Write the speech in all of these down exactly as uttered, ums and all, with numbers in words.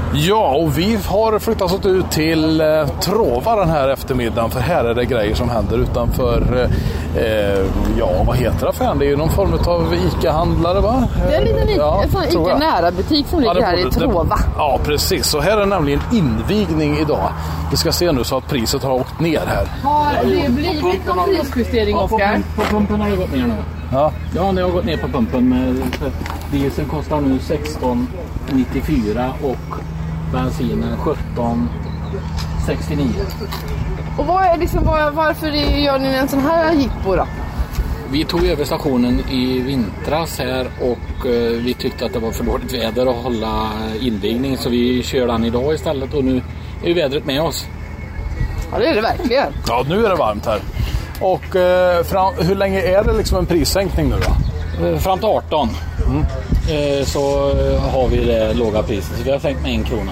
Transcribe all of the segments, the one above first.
Ja, och vi har flyttat oss ut till eh, Trova den här eftermiddagen, för här är det grejer som händer utanför, eh, ja vad heter affären? Det är ju någon form av ICA-handlare, va? Det är en liten ja, ICA-nära butik som ligger ja, här i Trova. Det, ja, precis. Så här är nämligen invigning idag. Vi ska se nu så att priset har åkt ner här. Har det blivit någon prisjustering, Oskar? På pumpen har det gått ner nu. Ja, ja det har gått ner på pumpen. Med, diesel kostar nu sexton nittiofyra och bensinen sjutton sextionio. Och vad är liksom, var, varför gör ni en sån här jippo då? Vi tog över stationen i vintras här och eh, vi tyckte att det var för dåligt väder att hålla invigning, så vi kör den idag istället, och nu är vädret med oss. Ja, det är det verkligen. Ja, nu är det varmt här. Och eh, fram, hur länge är det liksom en prissänkning nu då? Eh, fram till arton mm. eh, så har vi det låga priset, så vi har sänkt med en krona.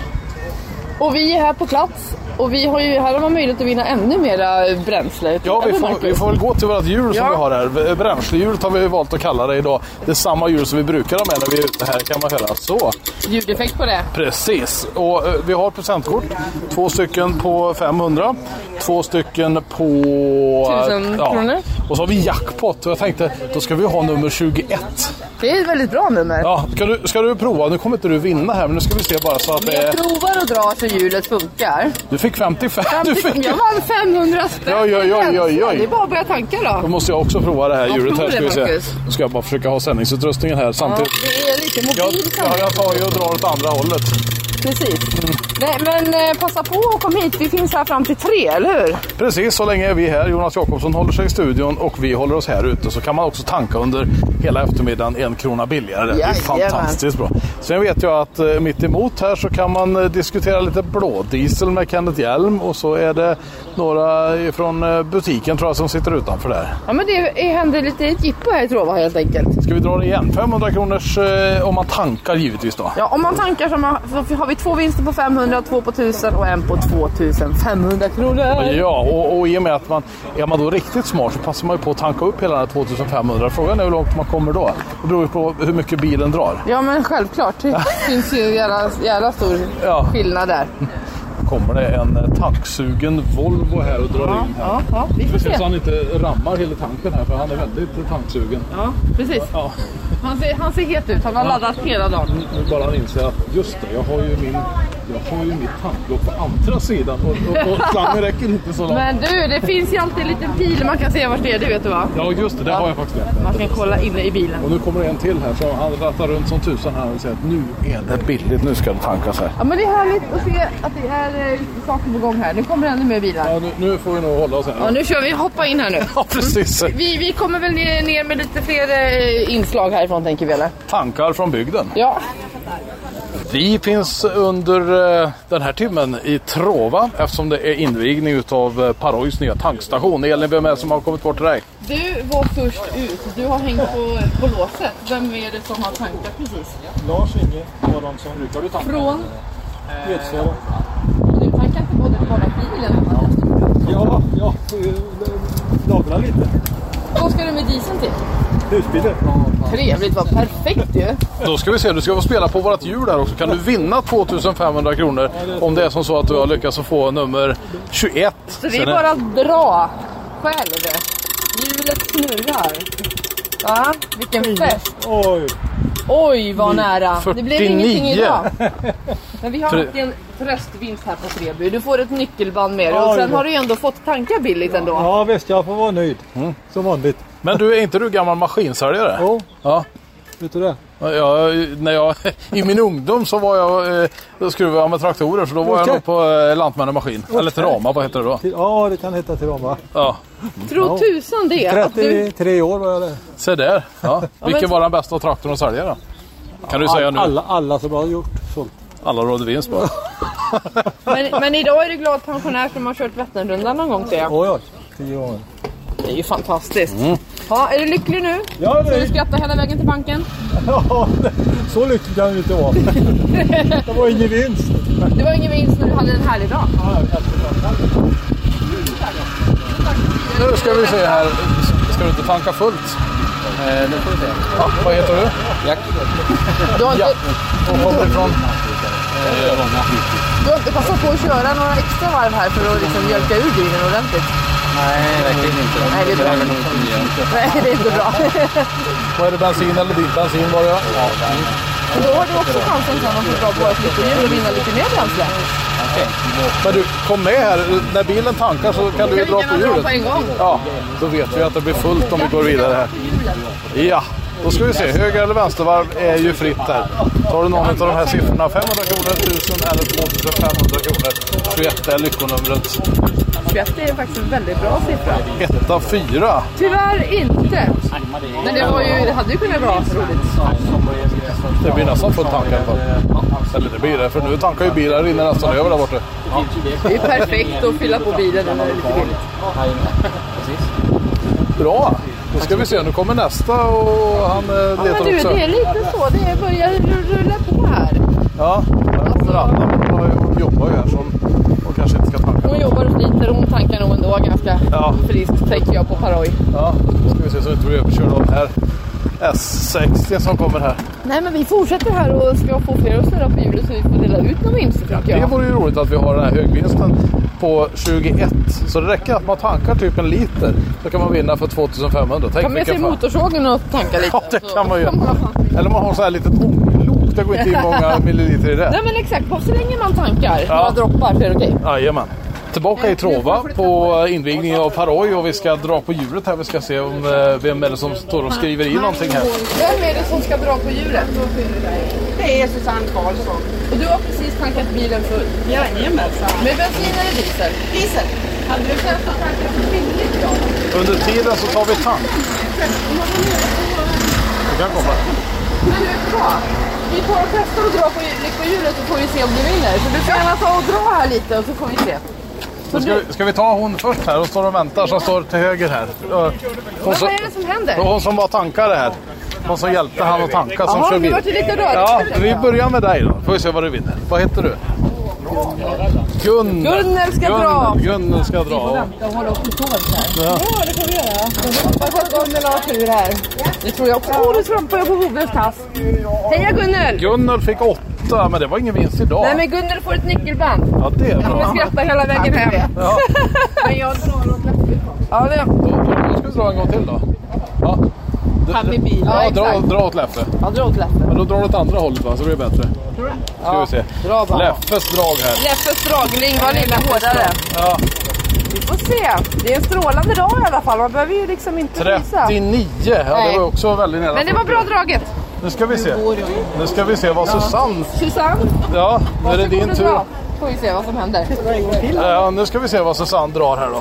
Och vi är här på plats. Och vi har ju här har man möjlighet att vinna ännu mera bränsle. Ja, vi får, vi får väl gå till vårt hjul som ja. vi har här. Bränslehjulet har vi valt att kalla det idag. Det är samma hjul som vi brukar ha med när vi är ute här, kan man höra. Så. Ljudeffekt på det. Precis. Och eh, vi har presentkort. Två stycken på femhundra. Två stycken på... Tusen ja. kronor. Och så har vi jackpot. Och jag tänkte, då ska vi ha nummer tjugoett. Det är ett väldigt bra nummer. Ja, ska du, ska du prova? Nu kommer inte du vinna här, men nu ska vi se bara så att det är... Jag provar att dra så hjulet funkar. Du fick femtiofem. femtio, du fick... Jag vann femhundra spänn. Ja, ja, ja, ja, ja. Det är bara att börja tanka då. Då måste jag också prova det här hjulet här, ska vi se. Marcus. Då ska jag bara försöka ha sändningsutrustningen här samtidigt. Ja, det är lite mobil. Jag, jag tar ju och drar åt andra hållet. Precis. Mm. Nej, men eh, passa på och kom hit. Vi finns här fram till tre, eller hur? Precis, så länge är vi här. Jonas Jakobsson håller sig i studion och vi håller oss här ute. Så kan man också tanka under hela eftermiddagen en krona billigare. Det är fantastiskt bra. Sen vet jag att eh, mitt emot här så kan man eh, diskutera lite blådiesel med Kenneth Hjelm. Och så är det några från eh, butiken, tror jag, som sitter utanför där. Ja, men det är, händer lite ett jippo här i Trova helt enkelt. Ska vi dra det igen? femhundra kronors eh, om man tankar givetvis då. Ja, om man tankar så, man, så har vi två vinster på femhundra, två på tusen och en på tvåtusen femhundra kronor. Ja, och, och i och med att man är man då riktigt smart så passar man ju på att tanka upp hela den här tvåtusen femhundra. Frågan är hur långt man kommer då. Det beror ju på hur mycket bilen drar. Ja, men självklart. Det finns ju jävla, jävla stor ja. skillnad där. Kommer det en tanksugen Volvo här och drar ja, in här. Ja, ja, vi får se. Så han inte rammar hela tanken här, för han är väldigt tanksugen. Ja, precis. Ja. Han, ser, han ser het ut. Han har ja. laddat hela dagen. Nu bara han inser att just det, jag har ju min... Jag har ju mitt tanklock på andra sidan och, och, och slangen räcker inte så långt. Men du, det finns ju alltid en liten pil man kan se vart det är, du vet du va? Ja, just det, det ja. har jag faktiskt rätt. Man kan kolla inne i bilen. Och nu kommer det en till här, så han rattar runt som tusan här och säger att nu är det billigt, nu ska det tankas här. Ja, men det är härligt att se att det är äh, saker på gång här. Nu kommer ännu mer bilar. Ja, nu, nu får vi nog hålla oss här. Ja, nu kör vi, hoppa in här nu. Ja, precis. Mm. Vi, vi kommer väl ner, ner med lite fler äh, inslag härifrån, tänker vi, eller? Tankar från bygden. Ja. Vi finns under eh, den här timmen i Trova eftersom det är invigning utav eh, Parois nya tankstation. Elin, vem är det som har kommit bort till dig? Du var först ut. Du har hängt på, på låset. Vem är det som har tankat precis? Lars Inge var de som brukar du tanka. Från? Edsvara. Och du tankar inte både bara bilen? Ja, ja. Lagra lite. Vad ska du med dieseln till? Husbilen. Trevligt, vad perfekt ju. Då ska vi se, du ska få spela på vårt hjul där också. Kan du vinna tvåtusen femhundra kronor om det är som så att du har lyckats att få nummer tjugoett. Så det är bara att dra själv. Hjulet snurrar. Ja, vilken fest. Oj. Oj, vad nära. fyrtionio. Det blev ingenting idag. Men vi har haft en tröstvinst här på Treby. Du får ett nyckelband med dig. Och sen har du ju ändå fått tanka billigt ändå. Ja visst, jag får vara nöjd. Mm. Som vanligt. Men du, är inte du gammal maskinsäljare? Jo. Ja. Vet du det? Ja, när jag, i min ungdom så var jag, då skruvade jag med traktorer, så då var okay. jag nog på eh, lantmännarmaskin. Okay. Eller Terama, vad heter det då? Ja, det kan heta Terama. Ja. Tror tusan det. trettiotre år var jag där. Se där. Ja. Vilken var den bästa traktorn att sälja då? Kan du säga nu? Alla, alla som har gjort sålt. Alla rådde vinst bara. men, men idag är du glad pensionär som har kört Vätternrundan någon gång, ser jag. Oj, oj. Tio år. Det är ju fantastiskt. Mm. Ja, är du lycklig nu? Ja, det är... Så du skrattar hela vägen till banken? Ja, så lycklig kan du inte vara. Det var ingen vinst. Det var ingen vinst när du hade en härlig dag. Ja, nu ska vi se här. Ska du inte tanka fullt? Eh, nu får vi se. Ja, vad heter du? Jack. Du har inte... Ja. Och kommer ifrån? Du har inte passat på att köra några extra varv här för att liksom mjölka ur bilen ordentligt? Nej, verkligen inte. Nej, det är bra. Nej, det är inte bra. Vad är det, bensin eller din bensin var det? Ja. Och då har du också chansen sen att få dra på ett lite hjul och vinna lite mer bränsle. Okay. Men du, kom med här. När bilen tankar så kan du ju dra på hjulet. På en gång. Ja, då vet vi att det blir fullt om vi går vidare här. Ja, då ska vi se. Höger eller vänstervarv är ju fritt här. Tar du någon av de här siffrorna, femhundra kronor, tusen eller tvåtusenfemhundra kronor. tjugoett är lyckonumret. tjugoett är faktiskt en väldigt bra siffra. ett av fyra. Tyvärr inte. Men det, var ju, det hade ju kunnat vara roligt. Det blir nästan fullt tank i alla fall. Eller det blir det, för nu tankar ju bilar innan nästan över där borta. Det är perfekt att fylla på bilen när det är lite billigt. Bra. Då ska vi se, nu kommer nästa och han letar ja, men du, också. Det är lite så, det börjar rulla på här. Ja, här kommer Anna. Hon jobbar ju här så hon kanske inte ska tanka. Hon jobbar och sliter, hon tankar nog ändå ganska ja. friskt, tänker jag på Paroj. Ja, då ska vi se så vi tror vi överkör de här S sextio som kommer här. Nej, men vi fortsätter här och ska få fler att snurra på hjulet så vi får dela ut någon vinst, tycker jag. Det vore ju roligt att vi har den här högvinsten på tjugoett. Så det räcker att man tankar typ en liter. Så kan man vinna för tvåtusenfemhundra. Tänk kan man se motorsågen och tanka lite? Ja, det kan man ju. Eller man har så här litet ånglok. Det går inte in många milliliter i det. Nej, men exakt. På så länge man tankar ja. några droppar så är det okej. Jajamän. Tillbaka i Trova på invigningen av Paroj och vi ska dra på hjulet här. Vi ska se om vem är det som står och skriver i någonting här. Vem är det som ska dra på hjulet? Det är Susanne Karlsson. Och du har precis tankat bilen full? Jajamensan. Med bensin eller diesel? Diesel. Hade du känt att tanka för billigt då? Under tiden så tar vi tank. Det kan komma. Men du vet vad? Vi tar och testar och drar på, på hjulet så får vi se om du vinner. Så du får gärna ta och dra här lite och så får vi se. Så ska, vi, ska vi ta hon först här och står och väntar som står till höger här. Hon vad är det som händer? Hon som var tankare här. Hon som hjälpte han att tanka som Jaha, kör bil. Jaha, lite rörigt. Ja, vi börjar med dig då. Får vi se vad du vinner. Vad heter du? Gunnel. Gunnel ska Gunnel. dra. Gunnel ska dra. De håller upp i tåg här. Ja. ja, det får vi göra. Jag hoppas att Gunnel har tur här. Det tror jag också. Åh, oh, du trampar jag på Hovens tass. Heja Gunnel! Gunnel fick åtta, men det var ingen vinst idag. Nej, men Gunnel får ett nyckelband. Ja, det är bra. Jag kommer skratta hela vägen hem. Ja. Men jag drar åt läppet. Ja, det. Då, då ska vi dra en gång till då. Ja. Han i bil. Ja, Ja, dra, dra åt Leffe. Ja, dra åt Leffe. Men då drar du åt andra hållet va, så blir det bättre. Tror du? Ska ja, vi se. Dra bara. Leffes drag här. Leffes dragling var lite hårdare. Ja. Vi får se. Det är en strålande dag i alla fall. Man behöver ju liksom inte visa. trettionio. Ja, det var också väldigt nära. Men det var bra draget. Nu ska vi se. Nu ska vi se vad Susanne... Susanne? Ja, nu är det din tur. Dra. Får vi se vad som händer. Ja, nu ska vi se vad Susanne drar här då.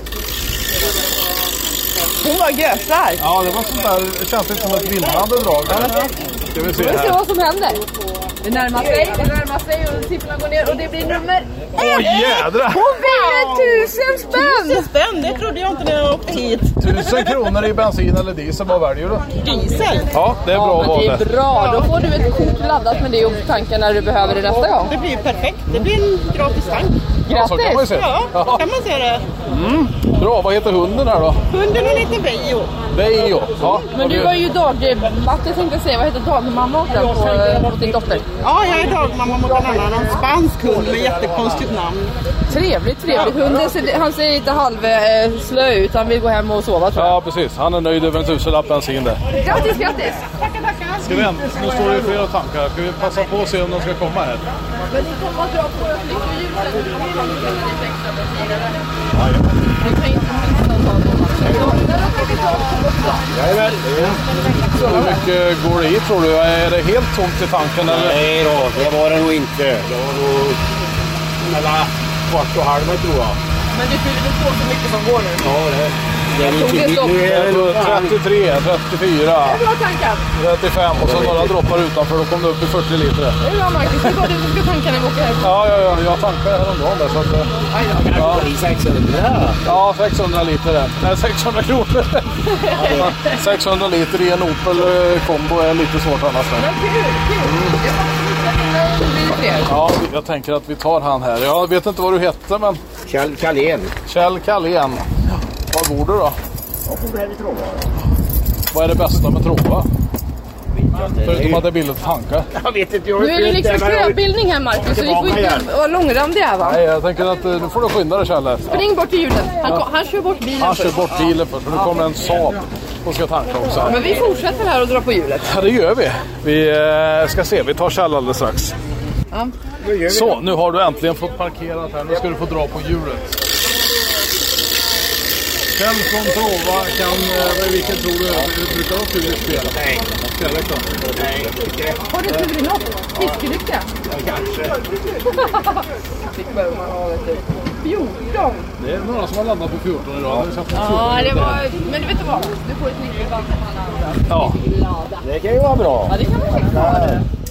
Hon var gösar. Ja, det var sånt där. Det känns lite som ett vinnande drag. Ska vi se Får vi se här. vad som händer. Det närmar sig, det närmar sig och siffrorna går ner och det blir nummer ett. Åh jädra! Hon vinner tusen spänn! Tusen spänn, det trodde jag inte när jag åkte hit. Tusen kronor i bensin eller diesel, vad väljer du? Diesel. Ja, det är bra Ja, men val. det är bra, då får du ett kort laddat med det och tankar när du behöver det nästa gång. Det blir ju perfekt. Det blir en gratis tank. Ja, så kan man ju se. Ja, så kan man se det. Mm. Bra, vad heter hunden här då? Hunden är lite Vejo. Vejo. Ja, Men du var ju dagmatte, tänkte jag säga. Vad heter dagmamma åt den på, på din dotter? Ja, jag är dagmamma mot en annan. En spansk hund med jättekonstigt namn. Trevligt, trevligt. Hunden ser, han ser inte halv eh, slö ut. Han vill gå hem och sova, tror jag. Ja, precis. Han är nöjd över en tusenlapp bensin där. Grattis, grattis! Tackar, tackar. Ska vi ändå, nu står det ju flera tankar. Ska vi passa på och se om de ska komma här? Men ni kommer att dra på ett lyckohjulet. lite extra bensin, eller? Ja, ja. Du kan inte missa att ta dem. Där har vi tagit också. Jajamän. Så hur mycket går det i, tror du? Är det helt tomt i tanken? Eller? Nej då, det var det nog inte. Det var nog mellan kvart och halv, tror jag. Men du fyller väl på så mycket som går nu? Ja, det, det är Tog lite det stopp? nu är det nog trettiotre, trettiofyra, Det är bra tankat. trettiofem och så några droppar utanför. Då kom det upp i fyrtio liter. Det är bra, Marcus. Det är bara du som ska tanka när vi åker hem. Ja, ja, ja. Jag tankade häromdagen där. Så att, ja. sexhundra. Ja, sexhundra liter där. Nej, sexhundra kronor. sexhundra liter i en Opel kombo är lite svårt annars. Men kul, kul. Jag hoppas att det blir fler. Ja, jag tänker att vi tar han här. Jag vet inte vad du heter, men... Kjell Kalén. Kjell Kalén. Var bor du då? Jag får bli Trova. Vad är det bästa med Trova? Förutom att det är billigt att tanka. Jag vet inte, jag Nu är det liksom köbildning här, Marcus, så vi får inte vara långrandiga här, va? Nej, jag tänker att nu får du skynda dig, Kjelle. Spring bort till hjulen. Han, ja. han kör bort bilen Han först. kör bort bilen först, för nu kommer en Saab och ska tanka också. Ja, men vi fortsätter här och drar på hjulet. Ja, det gör vi. Vi eh, ska se, vi tar Kjelle alldeles strax. Ja. Så, nu har du äntligen fått parkerat här. Nu ska du få dra på hjulet. Kjell från Trova kan, eh, vilken tror du, du brukar också ju spela? Nej. Spela ikväll? Nej, inte. Har du tur i något? Fiskelycka? Kanske. Fick behöver man ha, vet du. fjorton! Det är några som har landat på fjorton idag. Ja, det var... Men du vet vad? Du får ett nyckelband med alla andra. Ja. Det kan ju vara bra. Ja, det kan man faktiskt ha det.